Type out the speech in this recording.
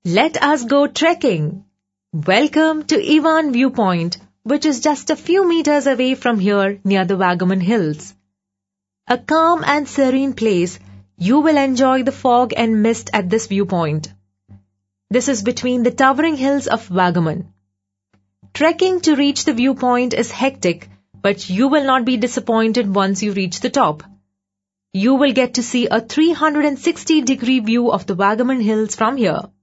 Let us go trekking. Welcome to Ivan Viewpoint, which is just a few meters away from here near the Vagamon Hills. A calm and serene place, you will enjoy the fog and mist at this viewpoint. This is between the towering hills of Vagamon. Trekking to reach the viewpoint is hectic, but you will not be disappointed once you reach the top. You will get to see a 360-degree view of the Vagamon Hills from here.